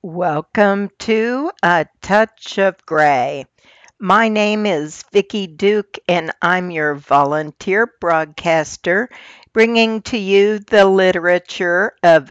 Welcome to A Touch of Gray. My name is Vicki Duke, and I'm your volunteer broadcaster, bringing to you the literature of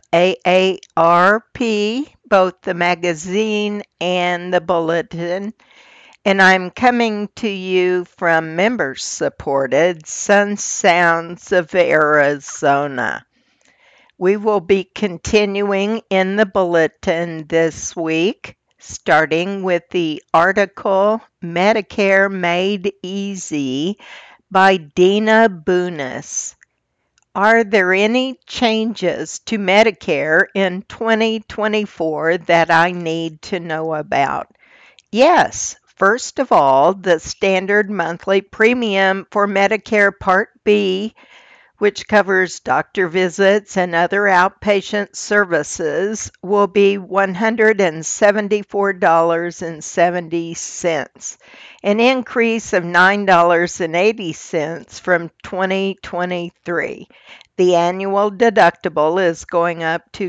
AARP, both the magazine and the bulletin. And I'm coming to you from members supported Sun Sounds of Arizona. We will be continuing in the bulletin this week, starting with the article Medicare Made Easy by Dina Bunis. Are there any changes to Medicare in 2024 that I need to know about? Yes. First of all, the standard monthly premium for Medicare Part B, which covers doctor visits and other outpatient services, will be $174.70, an increase of $9.80 from 2023. The annual deductible is going up to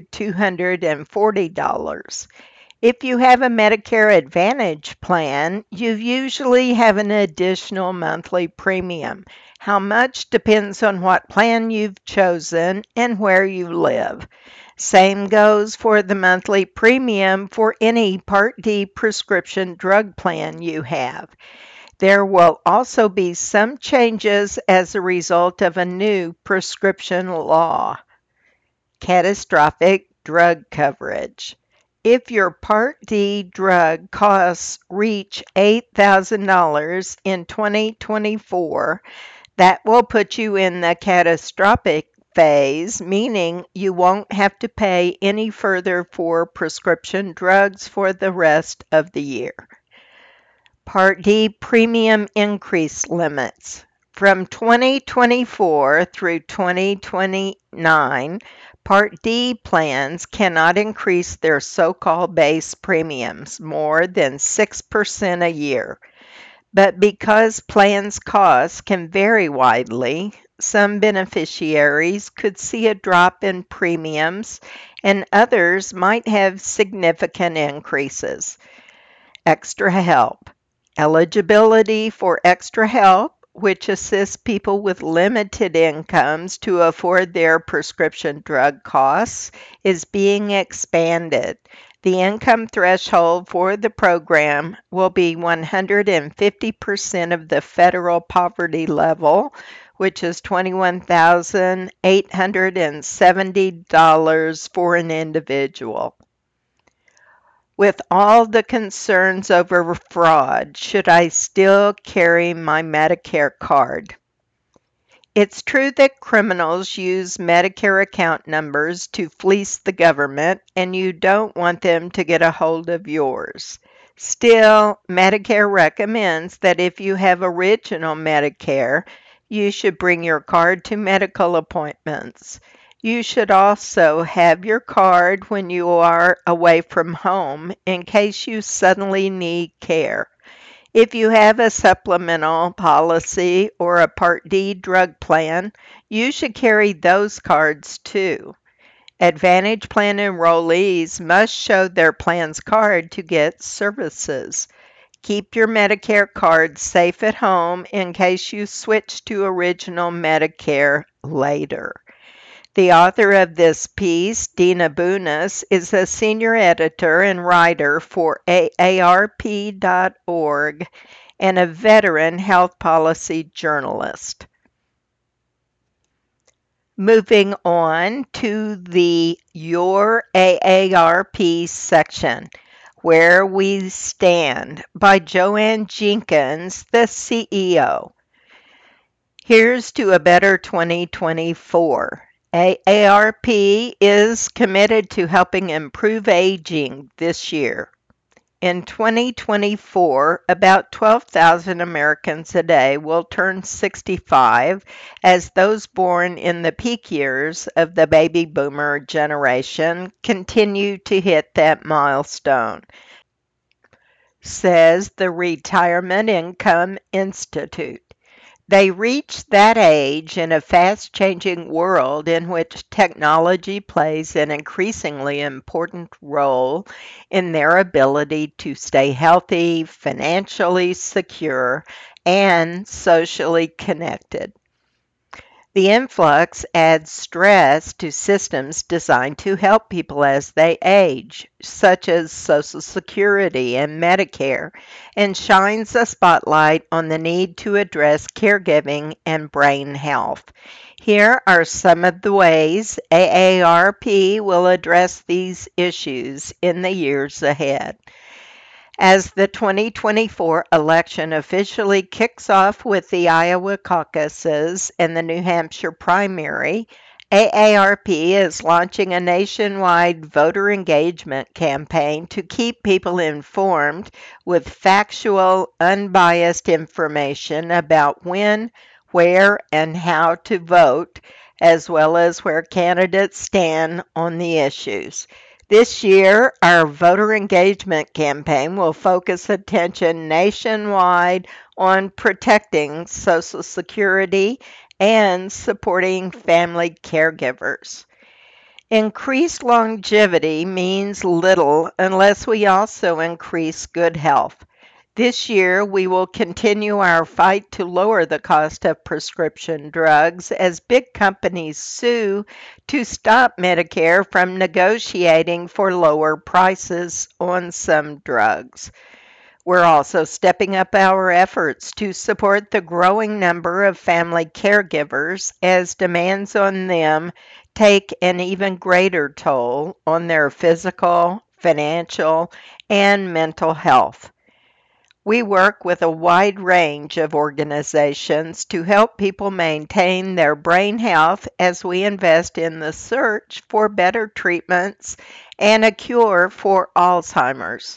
$240. If you have a Medicare Advantage plan, you usually have an additional monthly premium. How much depends on what plan you've chosen and where you live. Same goes for the monthly premium for any Part D prescription drug plan you have. There will also be some changes as a result of a new prescription law. Catastrophic drug coverage. If your Part D drug costs reach $8,000 in 2024, that will put you in the catastrophic phase, meaning you won't have to pay any further for prescription drugs for the rest of the year. Part D premium increase limits. From 2024 through 2029, Part D plans cannot increase their so-called base premiums more than 6% a year. But because plans' costs can vary widely, some beneficiaries could see a drop in premiums and others might have significant increases. Extra help. Eligibility for extra help, which assists people with limited incomes to afford their prescription drug costs, is being expanded. The income threshold for the program will be 150% of the federal poverty level, which is $21,870 for an individual. With all the concerns over fraud, should I still carry my Medicare card? It's true that criminals use Medicare account numbers to fleece the government, and you don't want them to get a hold of yours. Still, Medicare recommends that if you have original Medicare, you should bring your card to medical appointments. You should also have your card when you are away from home in case you suddenly need care. If you have a supplemental policy or a Part D drug plan, you should carry those cards too. Advantage plan enrollees must show their plan's card to get services. Keep your Medicare card safe at home in case you switch to original Medicare later. The author of this piece, Dina Bunis, is a senior editor and writer for AARP.org and a veteran health policy journalist. Moving on to the Your AARP section, Where We Stand by Joanne Jenkins, the CEO. Here's to a better 2024. AARP is committed to helping improve aging this year. In 2024, about 12,000 Americans a day will turn 65 as those born in the peak years of the baby boomer generation continue to hit that milestone, says the Retirement Income Institute. They reach that age in a fast-changing world in which technology plays an increasingly important role in their ability to stay healthy, financially secure, and socially connected. The influx adds stress to systems designed to help people as they age, such as Social Security and Medicare, and shines a spotlight on the need to address caregiving and brain health. Here are some of the ways AARP will address these issues in the years ahead. As the 2024 election officially kicks off with the Iowa caucuses and the New Hampshire primary, AARP is launching a nationwide voter engagement campaign to keep people informed with factual, unbiased information about when, where, and how to vote, as well as where candidates stand on the issues. This year, our voter engagement campaign will focus attention nationwide on protecting Social Security and supporting family caregivers. Increased longevity means little unless we also increase good health. This year, we will continue our fight to lower the cost of prescription drugs as big companies sue to stop Medicare from negotiating for lower prices on some drugs. We're also stepping up our efforts to support the growing number of family caregivers as demands on them take an even greater toll on their physical, financial, and mental health. We work with a wide range of organizations to help people maintain their brain health as we invest in the search for better treatments and a cure for Alzheimer's.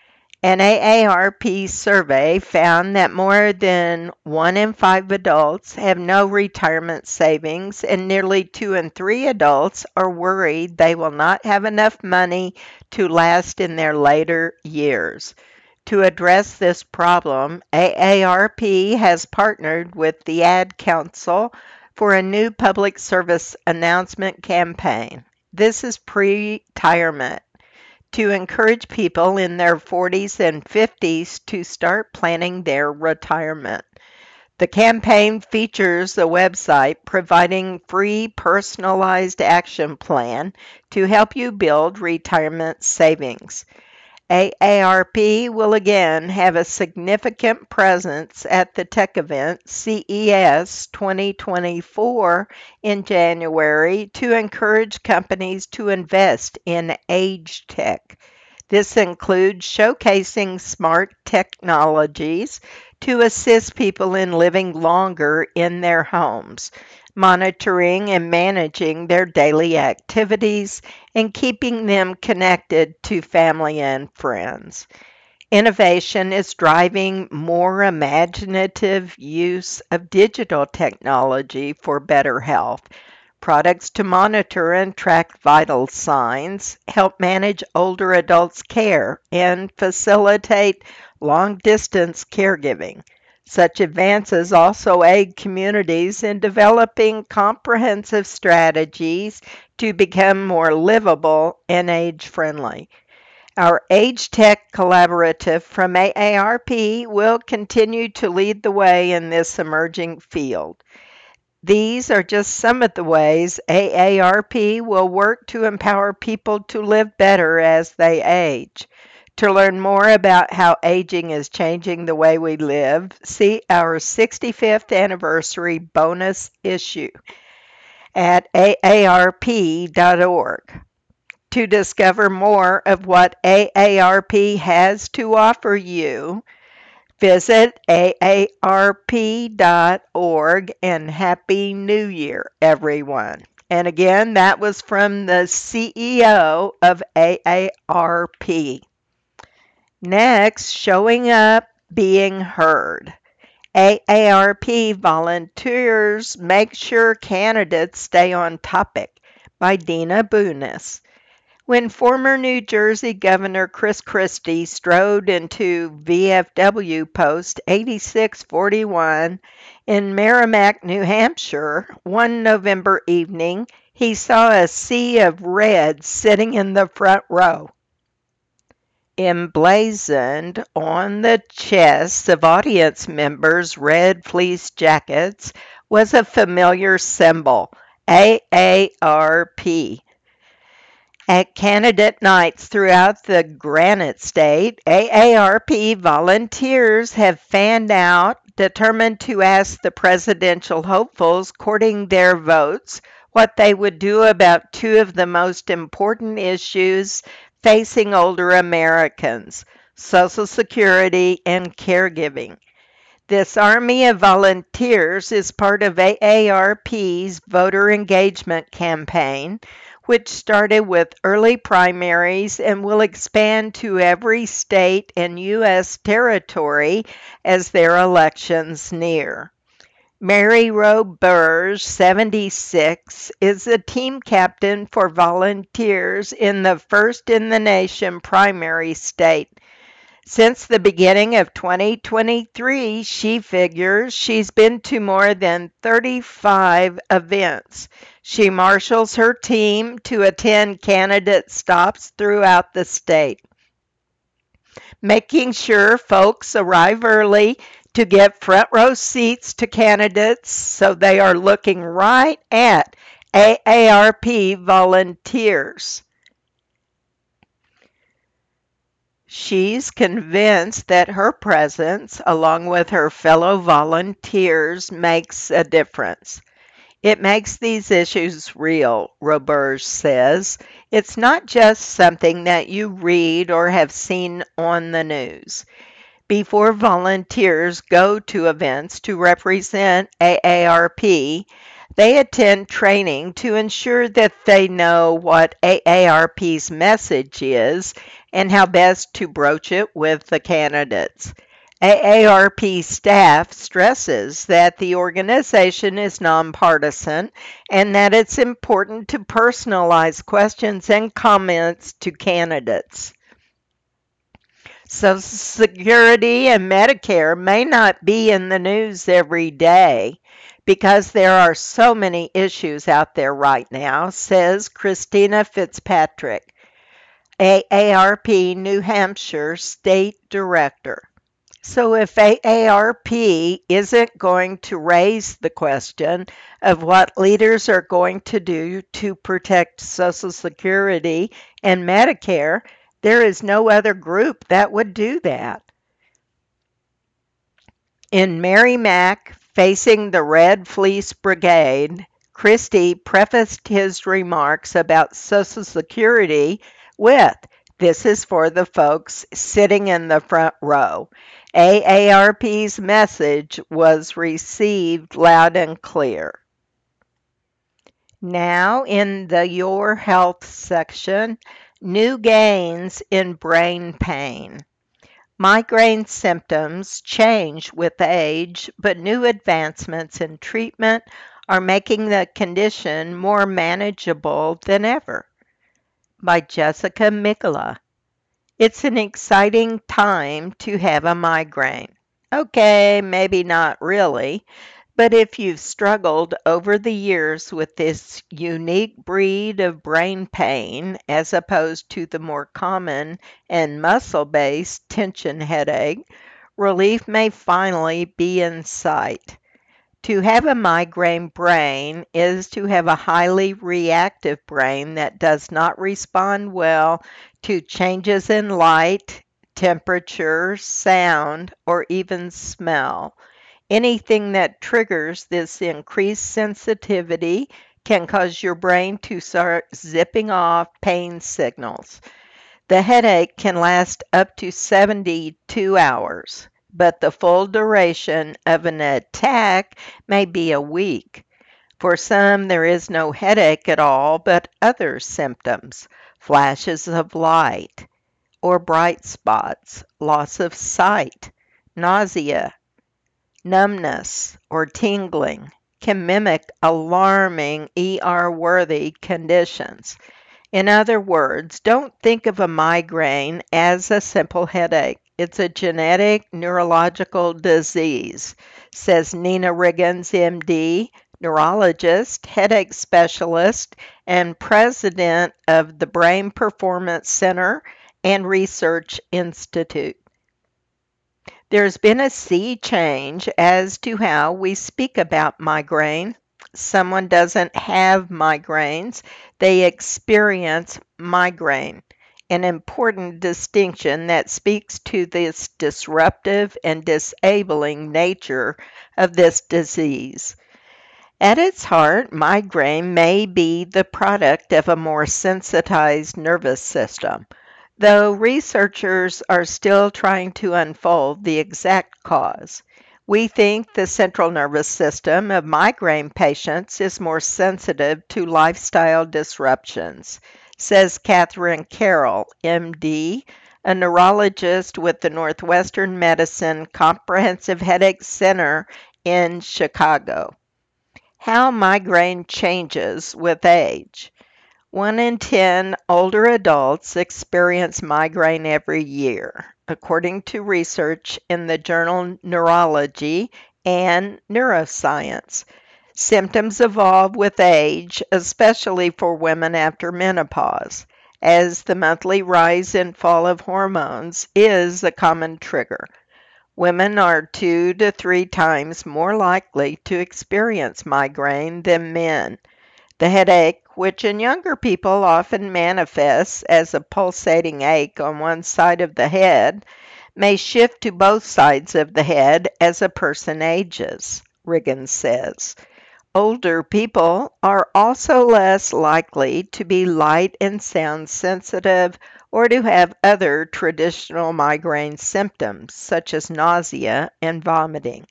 An AARP survey found that more than 1 in 5 adults have no retirement savings, and nearly 2 in 3 adults are worried they will not have enough money to last in their later years. To address this problem, AARP has partnered with the Ad Council for a new public service announcement campaign. This is pre-retirement to encourage people in their 40s and 50s to start planning their retirement. The campaign features a website providing free personalized action plan to help you build retirement savings. AARP will again have a significant presence at the tech event CES 2024 in January to encourage companies to invest in age tech. This includes showcasing smart technologies to assist people in living longer in their homes, monitoring and managing their daily activities, and keeping them connected to family and friends. Innovation is driving more imaginative use of digital technology for better health. Products to monitor and track vital signs, help manage older adults' care, and facilitate long distance caregiving. Such advances also aid communities in developing comprehensive strategies to become more livable and age friendly. Our Age Tech Collaborative from AARP will continue to lead the way in this emerging field. These are just some of the ways AARP will work to empower people to live better as they age. To learn more about how aging is changing the way we live, see our 65th anniversary bonus issue at aarp.org. To discover more of what AARP has to offer you, visit aarp.org, and Happy New Year, everyone. And again, that was from the CEO of AARP. Next, showing up, being heard. AARP volunteers make sure candidates stay on topic by Dina Boonis. When former New Jersey Governor Chris Christie strode into VFW Post 8641 in Merrimack, New Hampshire, one November evening, he saw a sea of red sitting in the front row. Emblazoned on the chests of audience members' red fleece jackets was a familiar symbol, AARP. At candidate nights throughout the Granite State, AARP volunteers have fanned out, determined to ask the presidential hopefuls courting their votes what they would do about two of the most important issues facing older Americans: Social Security and caregiving. This army of volunteers is part of AARP's voter engagement campaign, which started with early primaries and will expand to every state and U.S. territory as their elections near. Mary Rowe Burge, 76, is the team captain for volunteers in the first in the nation primary state. Since the beginning of 2023, she figures she's been to more than 35 events. She marshals her team to attend candidate stops throughout the state, making sure folks arrive early to get front row seats to candidates so they are looking right at AARP volunteers. She's convinced that her presence, along with her fellow volunteers, makes a difference. It makes these issues real, Roberge says. It's not just something that you read or have seen on the news. Before volunteers go to events to represent AARP, they attend training to ensure that they know what AARP's message is and how best to broach it with the candidates. AARP staff stresses that the organization is nonpartisan and that it's important to personalize questions and comments to candidates. Social Security and Medicare may not be in the news every day because there are so many issues out there right now, says Christina Fitzpatrick, AARP New Hampshire State Director. So if AARP isn't going to raise the question of what leaders are going to do to protect Social Security and Medicare, there is no other group that would do that. In Merrimack, facing the Red Fleece Brigade, Christie prefaced his remarks about Social Security with, "This is for the folks sitting in the front row." AARP's message was received loud and clear. Now, in the Your Health section, new gains in brain pain. Migraine symptoms change with age, but new advancements in treatment are making the condition more manageable than ever. By Jessica Migala. It's an exciting time to have a migraine. Okay, maybe not really. But if you've struggled over the years with this unique breed of brain pain, as opposed to the more common and muscle-based tension headache, relief may finally be in sight. To have a migraine brain is to have a highly reactive brain that does not respond well to changes in light, temperature, sound, or even smell. Anything that triggers this increased sensitivity can cause your brain to start zipping off pain signals. The headache can last up to 72 hours, but the full duration of an attack may be a week. For some, there is no headache at all, but other symptoms, flashes of light or bright spots, loss of sight, nausea, numbness, or tingling can mimic alarming ER-worthy conditions. In other words, don't think of a migraine as a simple headache. It's a genetic neurological disease, says Nina Riggins, MD, neurologist, headache specialist, and president of the Brain Performance Center and Research Institute. There's been a sea change as to how we speak about migraine. Someone doesn't have migraines, they experience migraine. An important distinction that speaks to this disruptive and disabling nature of this disease. At its heart, migraine may be the product of a more sensitized nervous system, though researchers are still trying to unfold the exact cause. We think the central nervous system of migraine patients is more sensitive to lifestyle disruptions, says Catherine Carroll, MD, a neurologist with the Northwestern Medicine Comprehensive Headache Center in Chicago. How migraine changes with age. 1 in 10 older adults experience migraine every year, according to research in the journal Neurology and Neuroscience. Symptoms evolve with age, especially for women after menopause, as the monthly rise and fall of hormones is a common trigger. Women are 2 to 3 times more likely to experience migraine than men. The headache, which in younger people often manifests as a pulsating ache on one side of the head, may shift to both sides of the head as a person ages, Riggins says. Older people are also less likely to be light and sound sensitive or to have other traditional migraine symptoms, such as nausea and vomiting.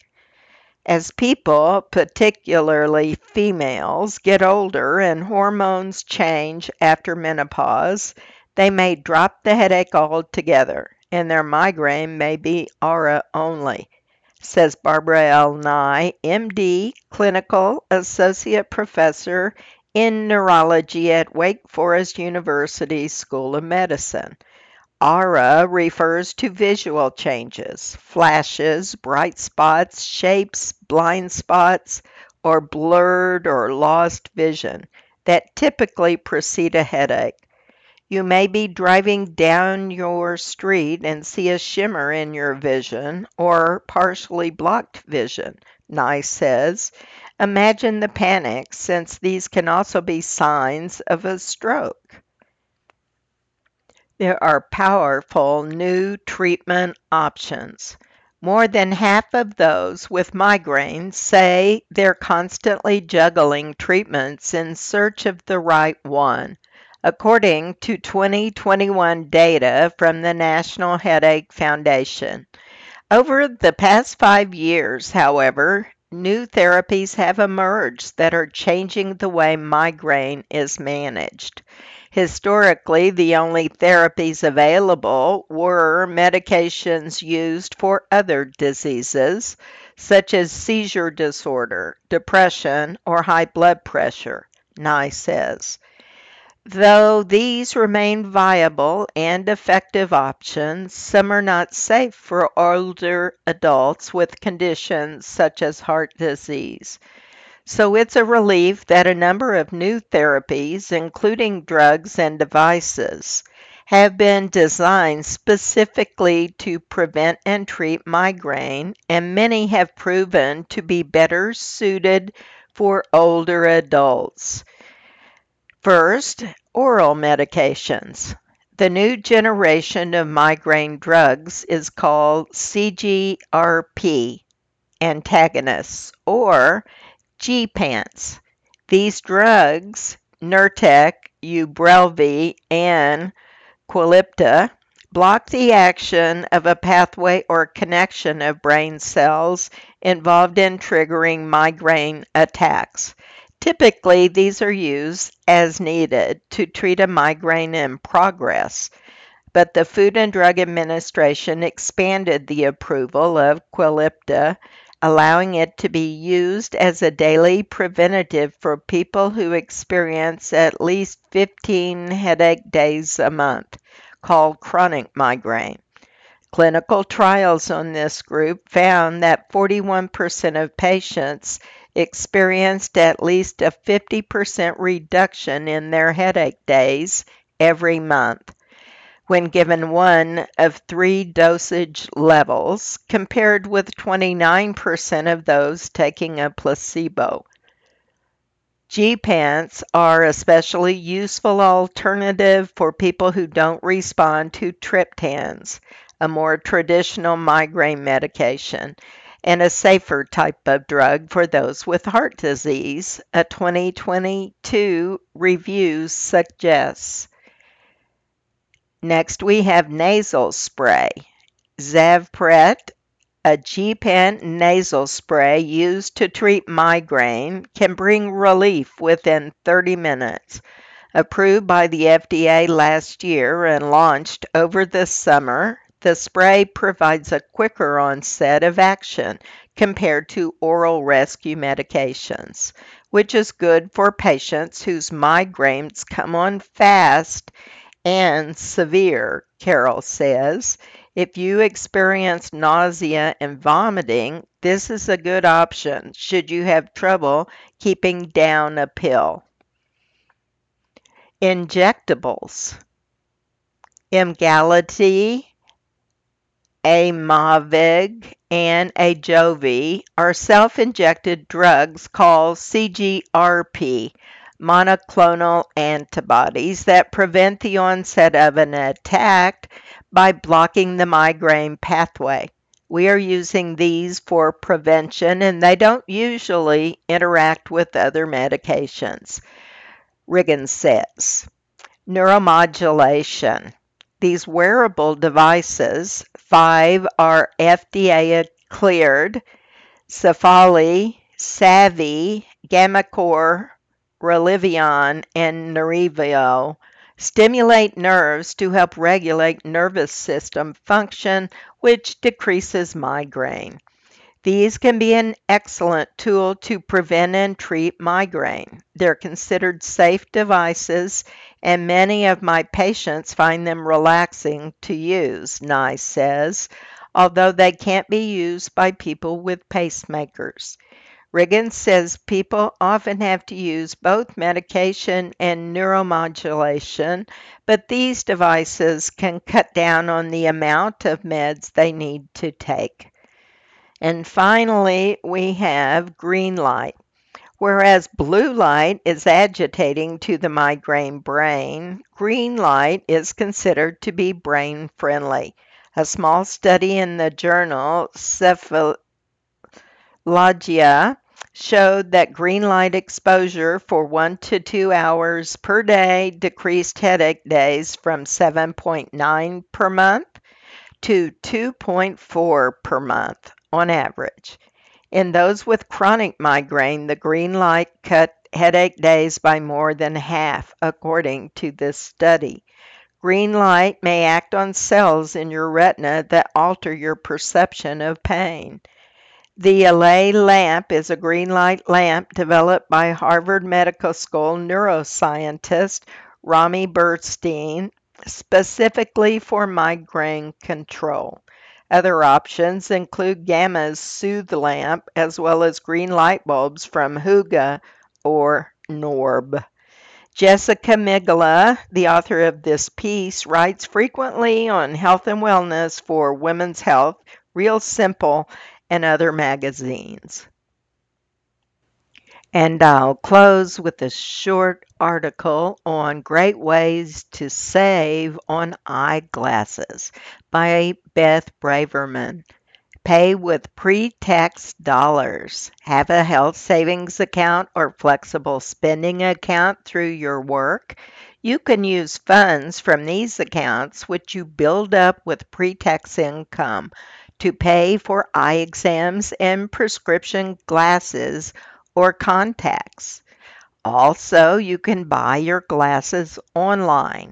As people, particularly females, get older and hormones change after menopause, they may drop the headache altogether, and their migraine may be aura only, says Barbara L. Nye, MD, clinical associate professor in neurology at Wake Forest University School of Medicine. Aura refers to visual changes, flashes, bright spots, shapes, blind spots, or blurred or lost vision that typically precede a headache. You may be driving down your street and see a shimmer in your vision or partially blocked vision, Nye says. Imagine the panic, since these can also be signs of a stroke. There are powerful new treatment options. More than half of those with migraines say they're constantly juggling treatments in search of the right one, according to 2021 data from the National Headache Foundation. Over the past 5 years, however, new therapies have emerged that are changing the way migraine is managed. Historically, the only therapies available were medications used for other diseases, such as seizure disorder, depression, or high blood pressure, Nye says. Though these remain viable and effective options, some are not safe for older adults with conditions such as heart disease. So it's a relief that a number of new therapies, including drugs and devices, have been designed specifically to prevent and treat migraine, and many have proven to be better suited for older adults. First, oral medications. The new generation of migraine drugs is called CGRP antagonists, or Gepants. These drugs, Nurtec, Ubrelvy, and Qulipta, block the action of a pathway or connection of brain cells involved in triggering migraine attacks. Typically, these are used as needed to treat a migraine in progress, but the Food and Drug Administration expanded the approval of Qulipta allowing it to be used as a daily preventative for people who experience at least 15 headache days a month, called chronic migraine. Clinical trials on this group found that 41% of patients experienced at least a 50% reduction in their headache days every month when given one of three dosage levels, compared with 29% of those taking a placebo. Gepants are especially useful alternative for people who don't respond to triptans, a more traditional migraine medication, and a safer type of drug for those with heart disease, a 2022 review suggests. Next, we have nasal spray. Zavpret, a Gepant nasal spray used to treat migraine, can bring relief within 30 minutes. Approved by the FDA last year and launched over the summer, the spray provides a quicker onset of action compared to oral rescue medications, which is good for patients whose migraines come on fast and severe, Carol says. If you experience nausea and vomiting, this is a good option should you have trouble keeping down a pill. Injectables. Emgality, Aimovig, and Ajovy are self-injected drugs called CGRP, monoclonal antibodies that prevent the onset of an attack by blocking the migraine pathway. We are using these for prevention, and they don't usually interact with other medications, Riggin says. Neuromodulation. These wearable devices, 5 are FDA cleared: Cephali, Savvy, Gammacore, Relivion, and Nerivio, stimulate nerves to help regulate nervous system function, which decreases migraine. These can be an excellent tool to prevent and treat migraine. They're considered safe devices, and many of my patients find them relaxing to use, Nye says, although they can't be used by people with pacemakers. Riggins says people often have to use both medication and neuromodulation, but these devices can cut down on the amount of meds they need to take. And finally, we have green light. Whereas blue light is agitating to the migraine brain, green light is considered to be brain friendly. A small study in the journal Cephalgia showed that green light exposure for 1 to 2 hours per day decreased headache days from 7.9 per month to 2.4 per month on average. In those with chronic migraine, the green light cut headache days by more than half, according to this study. Green light may act on cells in your retina that alter your perception of pain. The Allay lamp is a green light lamp developed by Harvard Medical School neuroscientist Rami Bernstein specifically for migraine control. Other options include Gamma's Soothe lamp as well as green light bulbs from Hooga or Norb. Jessica Migala, the author of this piece, writes frequently on health and wellness for Women's Health, Real Simple, and other magazines. And I'll close with a short article on great ways to save on eyeglasses by Beth Braverman. Pay with pre-tax dollars. Have a health savings account or flexible spending account through your work. You can use funds from these accounts, which you build up with pre-tax income, to pay for eye exams and prescription glasses or contacts. Also, you can buy your glasses online.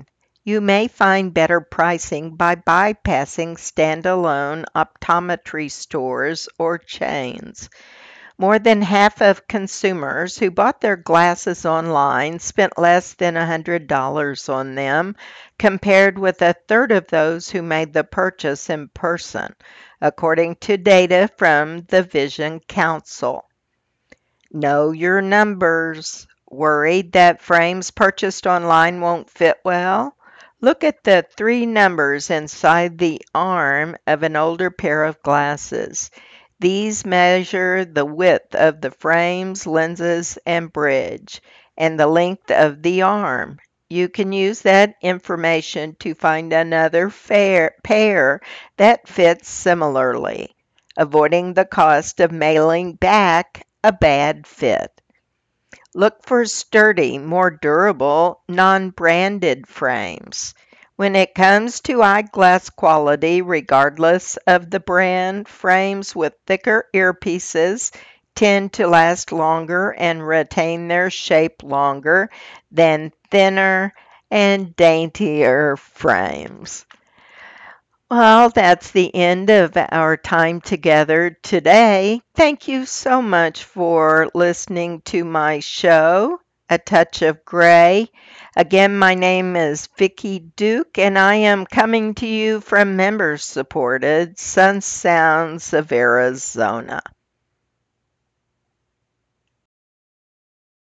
You may find better pricing by bypassing standalone optometry stores or chains. More than half of consumers who bought their glasses online spent less than $100 on them, compared with a third of those who made the purchase in person, according to data from the Vision Council. Know your numbers. Worried that frames purchased online won't fit well? Look at the three numbers inside the arm of an older pair of glasses. These measure the width of the frames, lenses, and bridge, and the length of the arm. You can use that information to find another pair that fits similarly, avoiding the cost of mailing back a bad fit. Look for sturdy, more durable, non-branded frames. When it comes to eyeglass quality, regardless of the brand, frames with thicker earpieces tend to last longer and retain their shape longer than thinner and daintier frames. Well, that's the end of our time together today. Thank you so much for listening to my show, A Touch of Gray. Again, my name is Vicki Duke, and I am coming to you from member-supported Sun Sounds of Arizona.